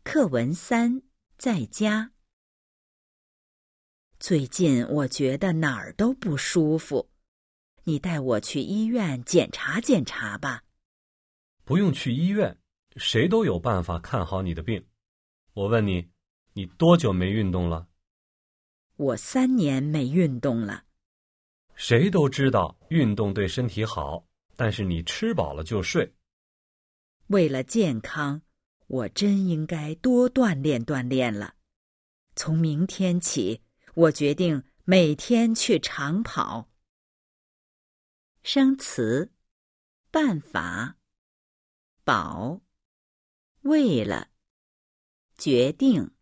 课文3，在家。最近我觉得哪儿都不舒服，你带我去医院检查检查吧。 不用去医院，谁都有办法看好你的病。我问你，你多久没运动了？ 我3年没运动了。 谁都知道运动对身体好，但是你吃饱了就睡。 为了健康，我真应该多锻炼锻炼了。从明天起，我决定每天去长跑。生词：办法、保、为了、决定。